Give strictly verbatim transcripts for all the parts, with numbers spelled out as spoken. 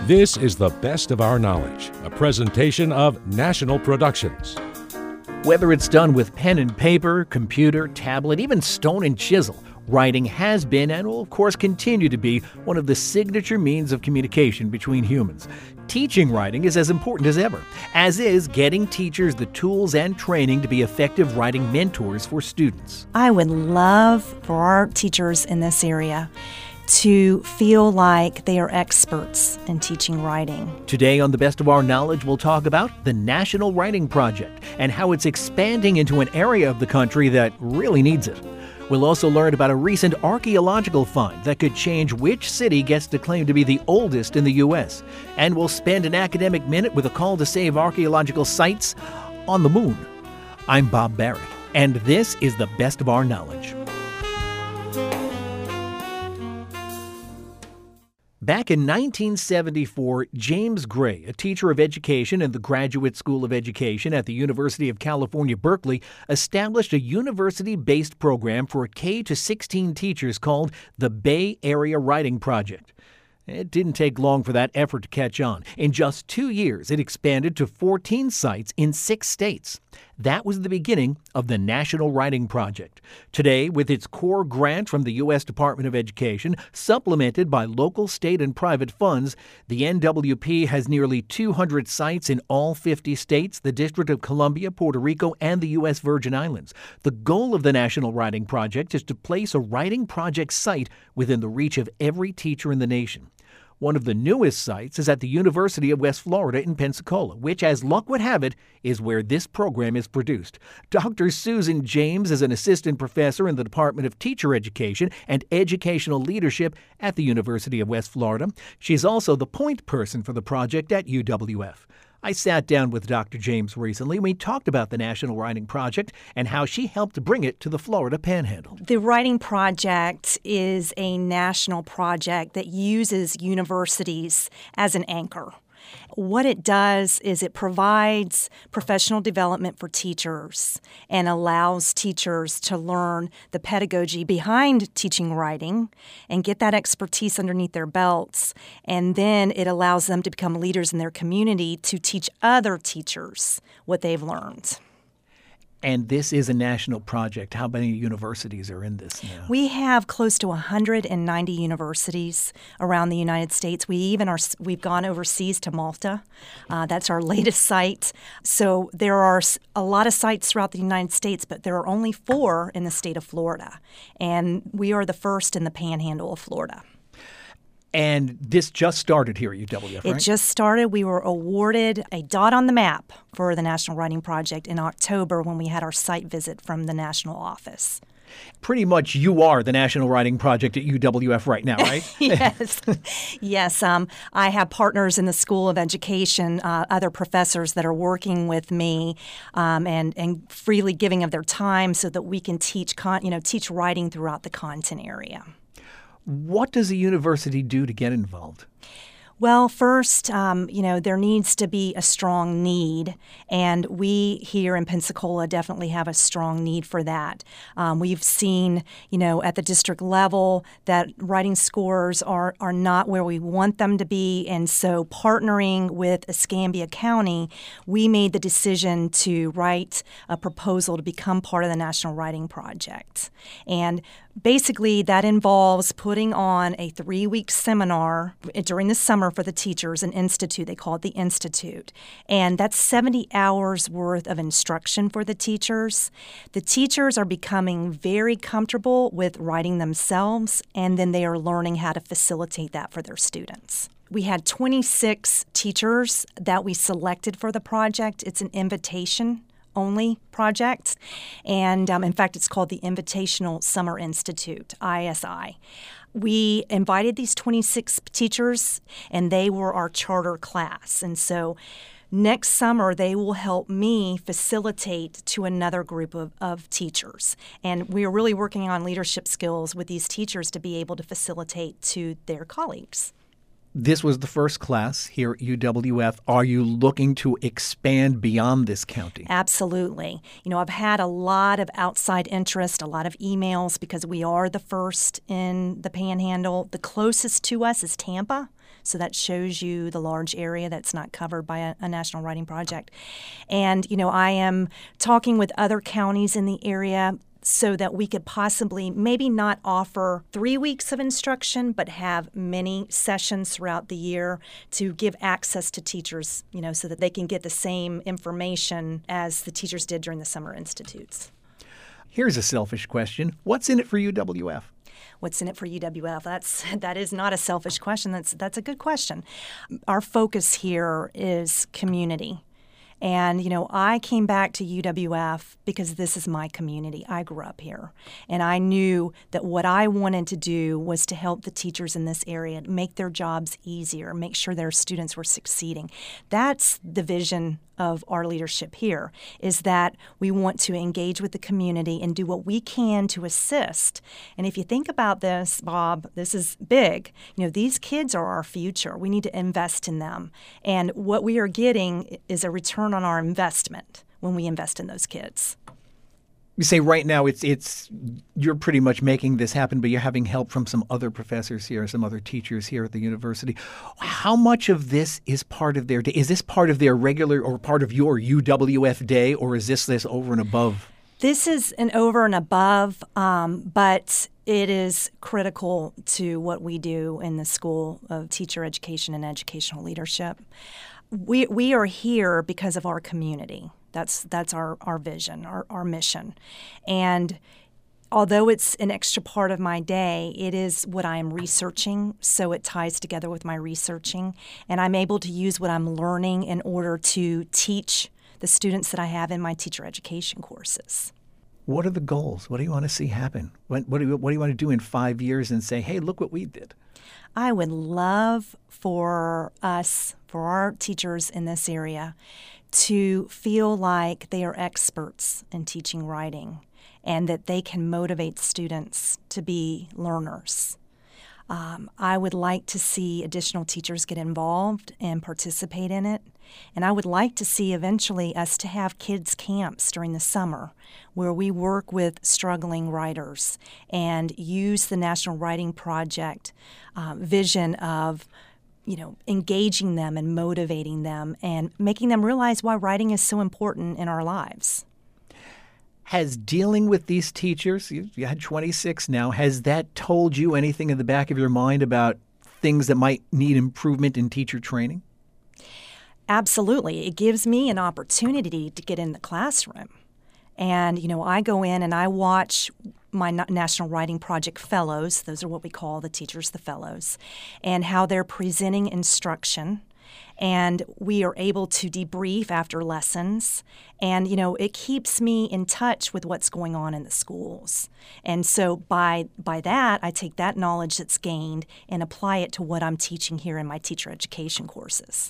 This is the Best of Our Knowledge, a presentation of National Productions. Whether it's done with pen and paper, computer, tablet, even stone and chisel, writing has been and will, of course, continue to be one of the signature means of communication between humans. Teaching writing is as important as ever, as is getting teachers the tools and training to be effective writing mentors for students. I would love for our teachers in this area to feel like they are experts in teaching writing. Today on The Best of Our Knowledge, we'll talk about the National Writing Project and how it's expanding into an area of the country that really needs it. We'll also learn about a recent archaeological find that could change which city gets to claim to be the oldest in the U S. And we'll spend an academic minute with a call to save archaeological sites on the moon. I'm Bob Barrett, and this is The Best of Our Knowledge. Back in nineteen seventy-four, James Gray, a teacher of education in the Graduate School of Education at the University of California, Berkeley, established a university-based program for K to sixteen teachers called the Bay Area Writing Project. It didn't take long for that effort to catch on. In just two years, it expanded to fourteen sites in six states. That was the beginning of the National Writing Project. Today, with its core grant from the U S Department of Education, supplemented by local, state, and private funds, the N W P has nearly two hundred sites in all fifty states, the District of Columbia, Puerto Rico, and the U S Virgin Islands. The goal of the National Writing Project is to place a writing project site within the reach of every teacher in the nation. One of the newest sites is at the University of West Florida in Pensacola, which, as luck would have it, is where this program is produced. Doctor Susan James is an assistant professor in the Department of Teacher Education and Educational Leadership at the University of West Florida. She's also the point person for the project at U W F. I sat down with Doctor James recently. We talked about the National Writing Project and how she helped bring it to the Florida Panhandle. The Writing Project is a national project that uses universities as an anchor. What it does is it provides professional development for teachers and allows teachers to learn the pedagogy behind teaching writing and get that expertise underneath their belts. And then it allows them to become leaders in their community to teach other teachers what they've learned. And this is a national project. How many universities are in this now? We have close to one hundred ninety universities around the United States. We even are, we've gone overseas to Malta. Uh, that's our latest site. So there are a lot of sites throughout the United States, but there are only four in the state of Florida. And we are the first in the Panhandle of Florida. And this just started here at U W F, right? It just started. We were awarded a dot on the map for the National Writing Project in October when we had our site visit from the national office. Pretty much you are the National Writing Project at U W F right now, right? Yes. Yes. Um, I have partners in the School of Education, uh, other professors that are working with me um, and, and freely giving of their time so that we can teach, con- you know, teach writing throughout the content area. What does a university do to get involved? Well, first, um, you know, there needs to be a strong need, and we here in Pensacola definitely have a strong need for that. Um, we've seen, you know, at the district level that writing scores are, are not where we want them to be, and so partnering with Escambia County, we made the decision to write a proposal to become part of the National Writing Project. And basically, that involves putting on a three-week seminar during the summer for the teachers, an institute. They call it the Institute. And that's seventy hours worth of instruction for the teachers. The teachers are becoming very comfortable with writing themselves, and then they are learning how to facilitate that for their students. We had twenty-six teachers that we selected for the project. It's an invitation only project. And um, in fact, it's called the Invitational Summer Institute, I S I. We invited these twenty-six teachers, and they were our charter class. And so next summer, they will help me facilitate to another group of, of teachers. And we are really working on leadership skills with these teachers to be able to facilitate to their colleagues. This was the first class here at U W F. Are you looking to expand beyond this county? Absolutely. You know, I've had a lot of outside interest, a lot of emails because we are the first in the Panhandle. The closest to us is Tampa. So that shows you the large area that's not covered by a, a national writing project. And, you know, I am talking with other counties in the area so that we could possibly maybe not offer three weeks of instruction, but have many sessions throughout the year to give access to teachers, you know, so that they can get the same information as the teachers did during the summer institutes. Here's a selfish question. What's in it for U W F? What's in it for U W F? That's that is not a selfish question. That's that's a good question. Our focus here is community. And, you know, I came back to U W F because this is my community. I grew up here. And I knew that what I wanted to do was to help the teachers in this area, make their jobs easier, make sure their students were succeeding. That's the vision of our leadership here, is that we want to engage with the community and do what we can to assist. And if you think about this, Bob, this is big. You know, these kids are our future. We need to invest in them. And what we are getting is a return on our investment when we invest in those kids. You say right now it's it's you're pretty much making this happen, but you're having help from some other professors here, some other teachers here at the university. How much of this is part of their day? Is this part of their regular or part of your U W F day, or is this this over and above? This is an over and above, um, but it is critical to what we do in the School of Teacher Education and Educational Leadership. We we are here because of our community. That's that's our, our vision, our, our mission. And although it's an extra part of my day, it is what I am researching, so it ties together with my researching. And I'm able to use what I'm learning in order to teach the students that I have in my teacher education courses. What are the goals? What do you want to see happen? What, what, do, you, what do you want to do in five years and say, hey, look what we did? I would love for us, for our teachers in this area, to feel like they are experts in teaching writing and that they can motivate students to be learners. Um, I would like to see additional teachers get involved and participate in it. And I would like to see eventually us to have kids camps during the summer where we work with struggling writers and use the National Writing Project uh, vision of you know, engaging them and motivating them and making them realize why writing is so important in our lives. Has dealing with these teachers, you, you had twenty-six now, has that told you anything in the back of your mind about things that might need improvement in teacher training? Absolutely. It gives me an opportunity to get in the classroom. And, you know, I go in and I watch my National Writing Project fellows, those are what we call the teachers, the fellows, and how they're presenting instruction. And we are able to debrief after lessons. And, you know, it keeps me in touch with what's going on in the schools. And so by by that, I take that knowledge that's gained and apply it to what I'm teaching here in my teacher education courses.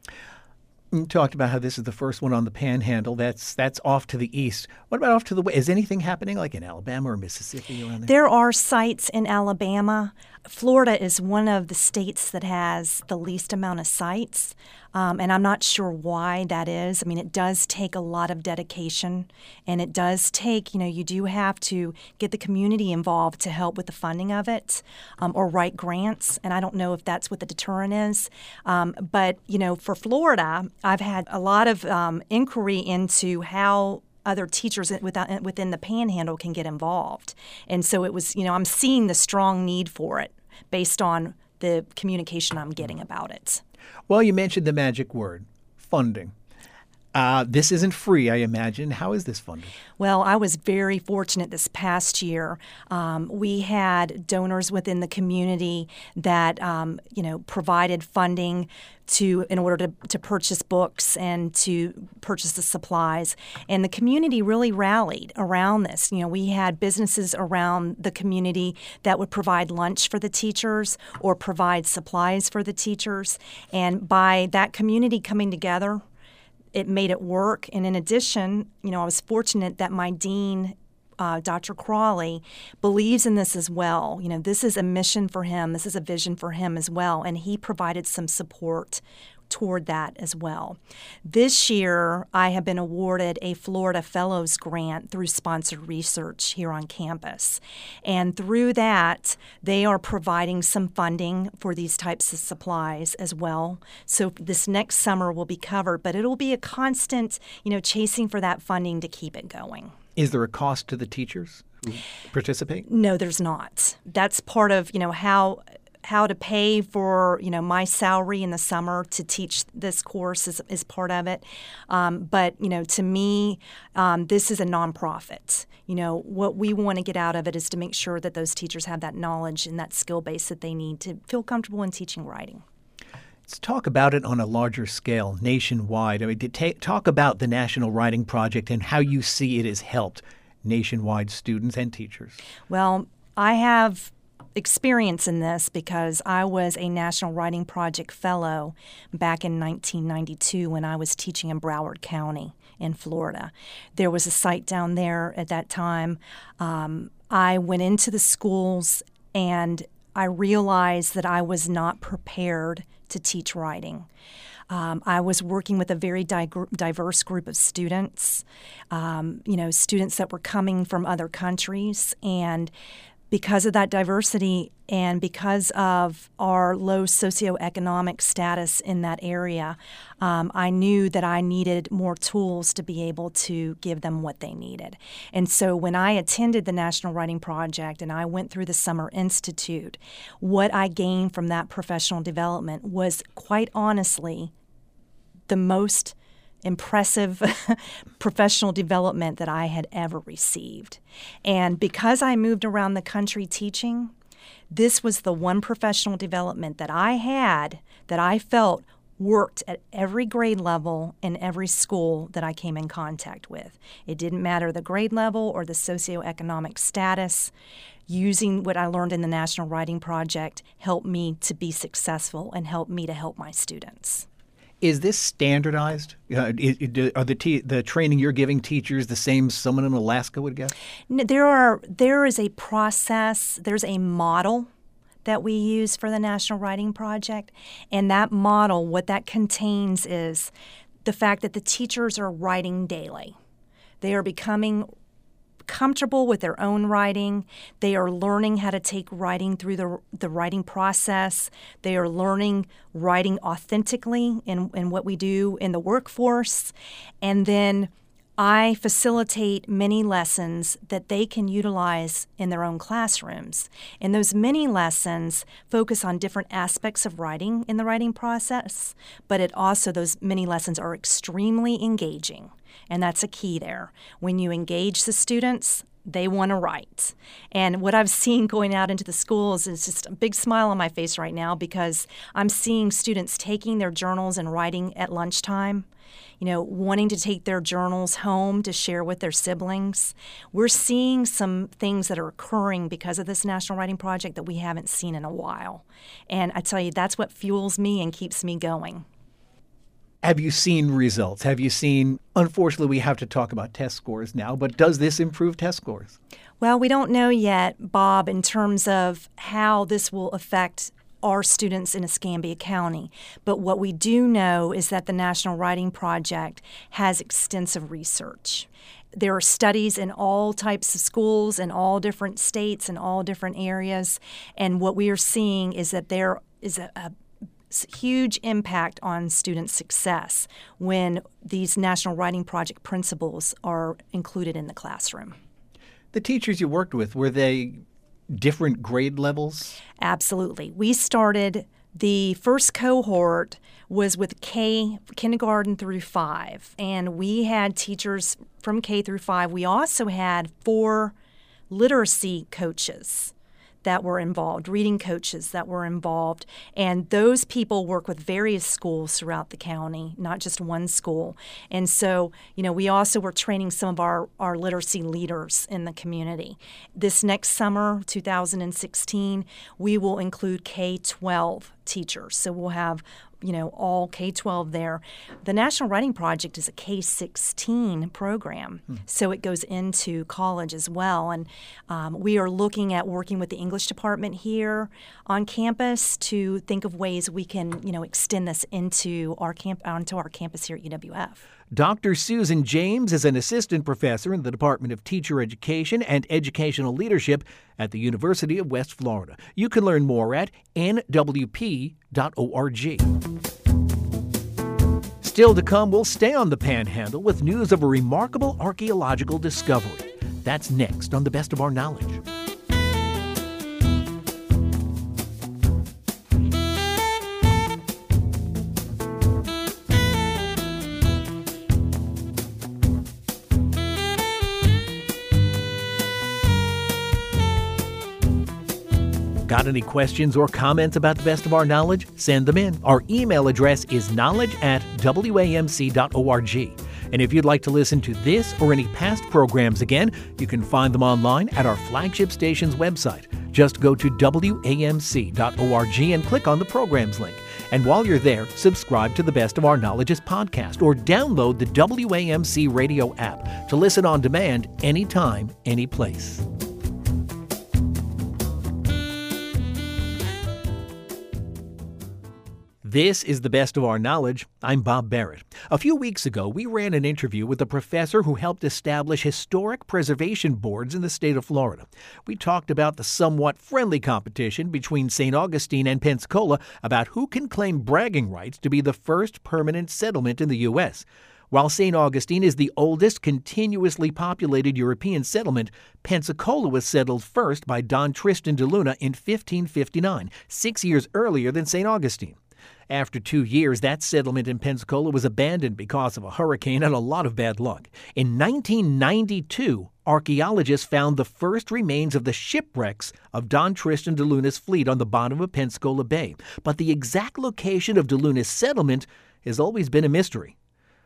You talked about how this is the first one on the Panhandle. That's that's off to the east. What about off to the west? Is anything happening like in Alabama or Mississippi around there? There are sites in Alabama. Florida is one of the states that has the least amount of sites, um, and I'm not sure why that is. I mean, it does take a lot of dedication, and it does take, you know, you do have to get the community involved to help with the funding of it um, or write grants, and I don't know if that's what the deterrent is. Um, but, you know, for Florida, I've had a lot of um, inquiry into how other teachers within the Panhandle can get involved. And so it was, you know, I'm seeing the strong need for it based on the communication I'm getting about it. Well, you mentioned the magic word, funding. Uh, this isn't free, I imagine. How is this funded? Well, I was very fortunate this past year. Um, we had donors within the community that, um, you know, provided funding to in order to, to purchase books and to purchase the supplies. And the community really rallied around this. You know, we had businesses around the community that would provide lunch for the teachers or provide supplies for the teachers. And by that community coming together, it made it work. And in addition, you know, I was fortunate that my dean uh, Doctor Crawley, believes in this as well. You know, this is a mission for him. This is a vision for him as well, and he provided some support toward that as well. This year, I have been awarded a Florida Fellows Grant through sponsored research here on campus. And through that, they are providing some funding for these types of supplies as well. So this next summer will be covered, but it'll be a constant, you know, chasing for that funding to keep it going. Is there a cost to the teachers who participate? No, there's not. That's part of, you know, how how to pay for, you know, my salary in the summer to teach this course is, is part of it. Um, but, you know, to me, um, this is a nonprofit. You know, what we want to get out of it is to make sure that those teachers have that knowledge and that skill base that they need to feel comfortable in teaching writing. Let's talk about it on a larger scale, nationwide. I mean, to ta- talk about the National Writing Project and how you see it has helped nationwide students and teachers. Well, I have experience in this because I was a National Writing Project Fellow back in nineteen ninety-two when I was teaching in Broward County in Florida. There was a site down there at that time. Um, I went into the schools and I realized that I was not prepared to teach writing. Um, I was working with a very di- diverse group of students, um, you know, students that were coming from other countries, and because of that diversity and because of our low socioeconomic status in that area, um, I knew that I needed more tools to be able to give them what they needed. And so when I attended the National Writing Project and I went through the Summer Institute, what I gained from that professional development was, quite honestly, the most impressive professional development that I had ever received. And because I moved around the country teaching, this was the one professional development that I had that I felt worked at every grade level in every school that I came in contact with. It didn't matter the grade level or the socioeconomic status. Using what I learned in the National Writing Project helped me to be successful and helped me to help my students. Is this standardized? Uh, are the te- the training you're giving teachers the same someone in Alaska would get? There are there is a process. There's a model that we use for the National Writing Project, and that model, what that contains is the fact that the teachers are writing daily. They are becoming comfortable with their own writing. They are learning how to take writing through the the writing process. They are learning writing authentically in, in what we do in the workforce. And then I facilitate many lessons that they can utilize in their own classrooms. And those many lessons focus on different aspects of writing in the writing process, but it also, those many lessons are extremely engaging. And that's a key there. When you engage the students, they want to write. And what I've seen going out into the schools is just a big smile on my face right now, because I'm seeing students taking their journals and writing at lunchtime, you know, wanting to take their journals home to share with their siblings. We're seeing some things that are occurring because of this National Writing Project that we haven't seen in a while. And I tell you, that's what fuels me and keeps me going. Have you seen results? Have you seen, unfortunately, we have to talk about test scores now, but does this improve test scores? Well, we don't know yet, Bob, in terms of how this will affect our students in Escambia County. But what we do know is that the National Writing Project has extensive research. There are studies in all types of schools in all different states and all different areas. And what we are seeing is that there is a, a huge impact on student success when these National Writing Project principles are included in the classroom. The teachers you worked with, were they different grade levels? Absolutely. We started, the first cohort was with K, kindergarten through five, and we had teachers from K through five. We also had four literacy coaches that were involved, reading coaches that were involved. And those people work with various schools throughout the county, not just one school. And so, you know, we also were training some of our, our literacy leaders in the community. This next summer, two thousand sixteen, we will include K twelve teachers. So we'll have you know, all K twelve there. The National Writing Project is a K sixteen program, hmm. so it goes into college as well. And um, we are looking at working with the English department here on campus to think of ways we can, you know, extend this into our camp onto our campus here at U W F. Doctor Susan James is an assistant professor in the Department of Teacher Education and Educational Leadership at the University of West Florida. You can learn more at N W P dot org. Still to come, we'll stay on the Panhandle with news of a remarkable archaeological discovery. That's next on The Best of Our Knowledge. Got any questions or comments about The Best of Our Knowledge? Send them in. Our email address is knowledge at W A M C dot org. And if you'd like to listen to this or any past programs again, you can find them online at our flagship station's website. Just go to W A M C dot org and click on the programs link. And while you're there, subscribe to The Best of Our Knowledge's podcast or download the W A M C radio app to listen on demand anytime, any place. This is The Best of Our Knowledge. I'm Bob Barrett. A few weeks ago, we ran an interview with a professor who helped establish historic preservation boards in the state of Florida. We talked about the somewhat friendly competition between Saint Augustine and Pensacola about who can claim bragging rights to be the first permanent settlement in the U S While Saint Augustine is the oldest continuously populated European settlement, Pensacola was settled first by Don Tristan de Luna in fifteen fifty-nine, six years earlier than Saint Augustine. After two years, that settlement in Pensacola was abandoned because of a hurricane and a lot of bad luck. In nineteen ninety-two, archaeologists found the first remains of the shipwrecks of Don Tristan de Luna's fleet on the bottom of Pensacola Bay. But the exact location of de Luna's settlement has always been a mystery.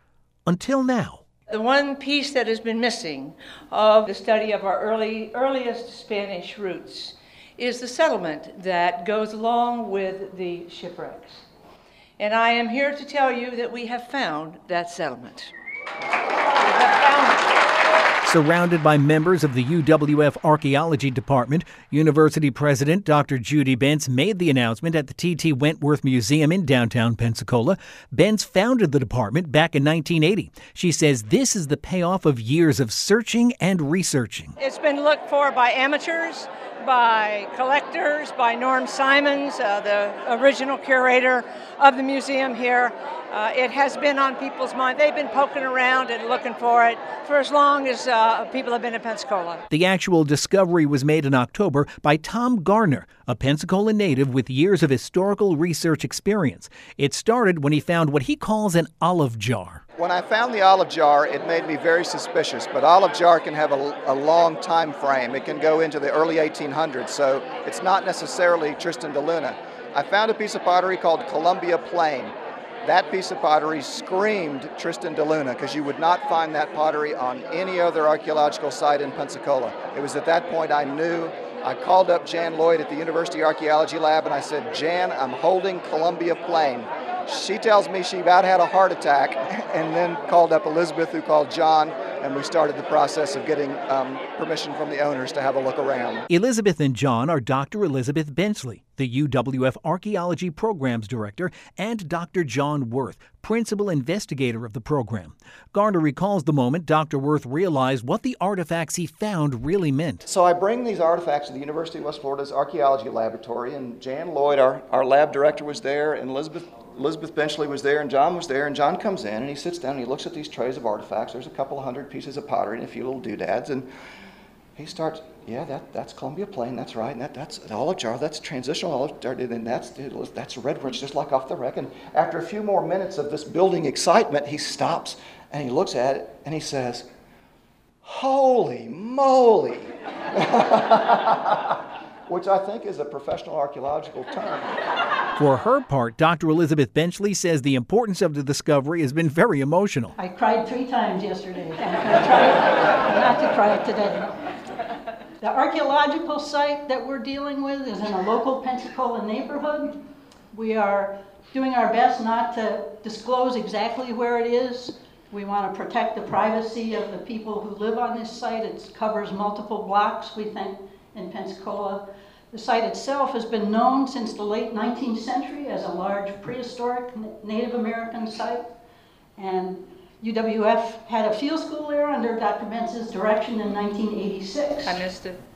Until now. The one piece that has been missing of the study of our early, earliest Spanish roots is the settlement that goes along with the shipwrecks. And I am here to tell you that we have found that settlement. We have found it. Surrounded by members of the U W F Archaeology Department, University President Doctor Judy Bentz made the announcement at the T T Wentworth Museum in downtown Pensacola. Bentz founded the department back in nineteen eighty. She says this is the payoff of years of searching and researching. It's been looked for by amateurs, by collectors, by Norm Simons, uh, the original curator of the museum here. Uh, it has been on people's mind. They've been poking around and looking for it for as long as uh, people have been in Pensacola. The actual discovery was made in October by Tom Garner, a Pensacola native with years of historical research experience. It started when he found what he calls an olive jar. When I found the olive jar, it made me very suspicious, but olive jar can have a, a long time frame. It can go into the early eighteen hundreds, so it's not necessarily Tristan de Luna. I found a piece of pottery called Columbia Plain. That piece of pottery screamed Tristan de Luna because you would not find that pottery on any other archaeological site in Pensacola. It was at that point I knew. I called up Jan Lloyd at the University Archaeology Lab and I said, Jan, I'm holding Columbia Plain. She tells me she about had a heart attack and then called up Elizabeth, who called John, and we started the process of getting um, permission from the owners to have a look around. Elizabeth and John are Doctor Elizabeth Benchley, the U W F Archaeology Programs Director, and Doctor John Worth, Principal Investigator of the program. Garner recalls the moment Doctor Worth realized what the artifacts he found really meant. So I bring these artifacts to the University of West Florida's Archaeology Laboratory, and Jan Lloyd, our, our lab director, was there, and Elizabeth Elizabeth Benchley was there, and John was there, and John comes in, and he sits down, and he looks at these trays of artifacts. There's a couple of hundred pieces of pottery and a few little doodads, and he starts, yeah, that, that's Columbia Plain, that's right, and that, that's the olive jar, that's transitional olive jar, and that's, that's red rich, just like off the wreck. And after a few more minutes of this building excitement, he stops, and he looks at it, and he says, holy moly, which I think is a professional archaeological term. For her part, Doctor Elizabeth Benchley says the importance of the discovery has been very emotional. I cried three times yesterday. I'm going to try not to cry today. The archaeological site that we're dealing with is in a local Pensacola neighborhood. We are doing our best not to disclose exactly where it is. We want to protect the privacy of the people who live on this site. It covers multiple blocks, we think, in Pensacola. The site itself has been known since the late nineteenth century as a large prehistoric Native American site. And U W F had a field school there under Doctor Bentz's direction in nineteen eighty-six. I missed it.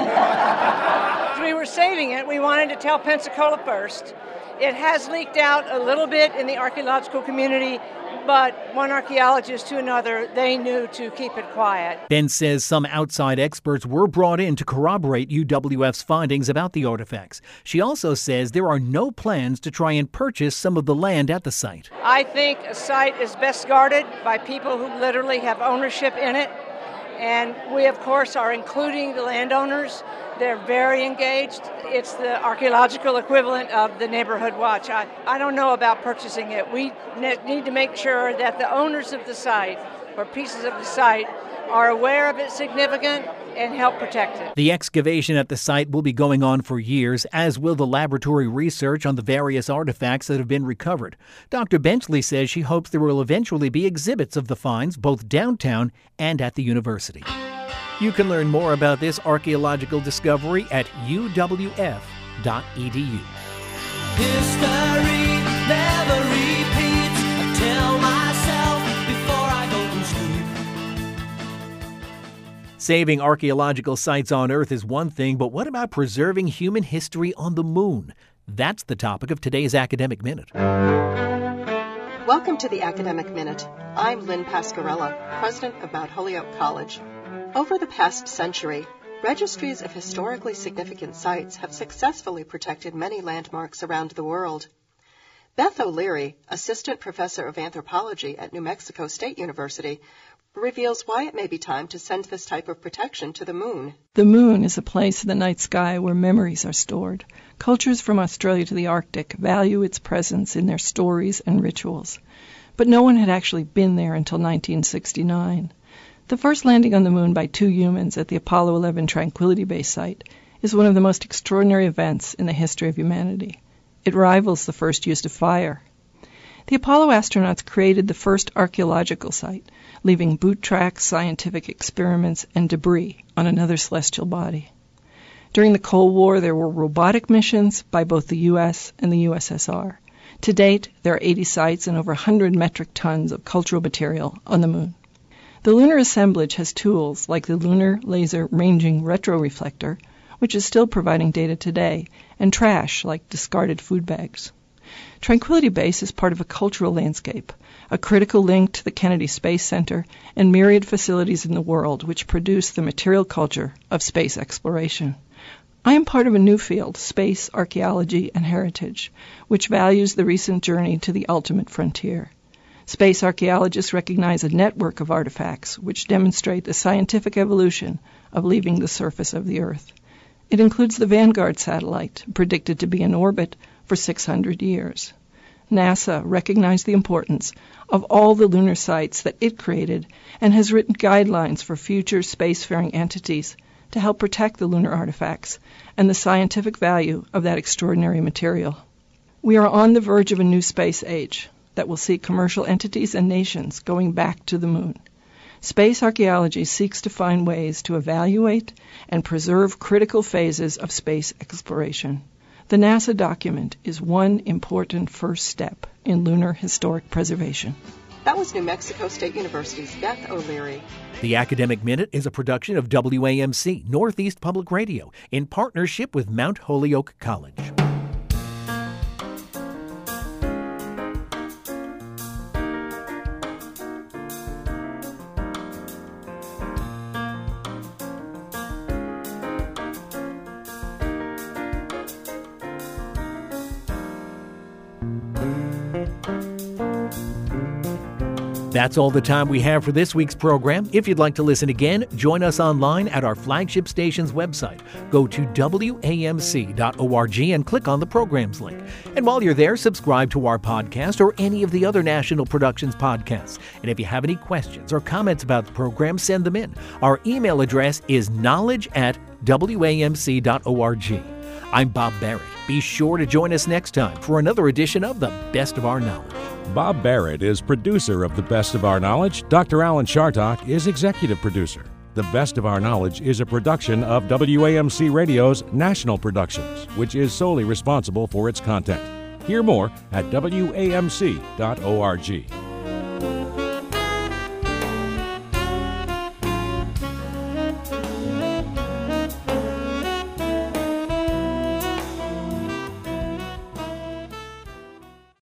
As we were saving it, we wanted to tell Pensacola first. It has leaked out a little bit in the archaeological community, but one archaeologist to another, they knew to keep it quiet. Ben says some outside experts were brought in to corroborate U W F's findings about the artifacts. She also says there are no plans to try and purchase some of the land at the site. I think a site is best guarded by people who literally have ownership in it. And we, of course, are including the landowners. They're very engaged. It's the archaeological equivalent of the neighborhood watch. I, I don't know about purchasing it. We ne- need to make sure that the owners of the site or pieces of the site are aware of its significance and help protect it. The excavation at the site will be going on for years, as will the laboratory research on the various artifacts that have been recovered. Doctor Benchley says she hopes there will eventually be exhibits of the finds both downtown and at the university. You can learn more about this archaeological discovery at u w f dot e d u. History never repeats. I tell myself before I go to sleep. Saving archaeological sites on Earth is one thing, but what about preserving human history on the moon? That's the topic of today's Academic Minute. Welcome to the Academic Minute. I'm Lynn Pascarella, president of Mount Holyoke College. Over the past century, registries of historically significant sites have successfully protected many landmarks around the world. Beth O'Leary, assistant professor of anthropology at New Mexico State University, reveals why it may be time to send this type of protection to the moon. The moon is a place in the night sky where memories are stored. Cultures from Australia to the Arctic value its presence in their stories and rituals. But no one had actually been there until nineteen sixty-nine. The first landing on the moon by two humans at the Apollo eleven Tranquility Base site is one of the most extraordinary events in the history of humanity. It rivals the first use of fire. The Apollo astronauts created the first archaeological site, leaving boot tracks, scientific experiments, and debris on another celestial body. During the Cold War, there were robotic missions by both the U S and the U S S R. To date, there are eighty sites and over one hundred metric tons of cultural material on the moon. The lunar assemblage has tools like the Lunar Laser Ranging Retroreflector, which is still providing data today, and trash like discarded food bags. Tranquility Base is part of a cultural landscape, a critical link to the Kennedy Space Center and myriad facilities in the world which produce the material culture of space exploration. I am part of a new field, space archaeology and heritage, which values the recent journey to the ultimate frontier. Space archaeologists recognize a network of artifacts which demonstrate the scientific evolution of leaving the surface of the Earth. It includes the Vanguard satellite, predicted to be in orbit for six hundred years. NASA recognized the importance of all the lunar sites that it created and has written guidelines for future spacefaring entities to help protect the lunar artifacts and the scientific value of that extraordinary material. We are on the verge of a new space age that will see commercial entities and nations going back to the moon. Space archaeology seeks to find ways to evaluate and preserve critical phases of space exploration. The NASA document is one important first step in lunar historic preservation. That was New Mexico State University's Beth O'Leary. The Academic Minute is a production of W A M C, Northeast Public Radio, in partnership with Mount Holyoke College. That's all the time we have for this week's program. If you'd like to listen again, join us online at our flagship station's website. Go to w a m c dot org and click on the programs link. And while you're there, subscribe to our podcast or any of the other National Productions podcasts. And if you have any questions or comments about the program, send them in. Our email address is knowledge at w a m c dot org. I'm Bob Barrett. Be sure to join us next time for another edition of The Best of Our Knowledge. Bob Barrett is producer of The Best of Our Knowledge. Doctor Alan Chartock is executive producer. The Best of Our Knowledge is a production of W A M C Radio's National Productions, which is solely responsible for its content. Hear more at W A M C dot org.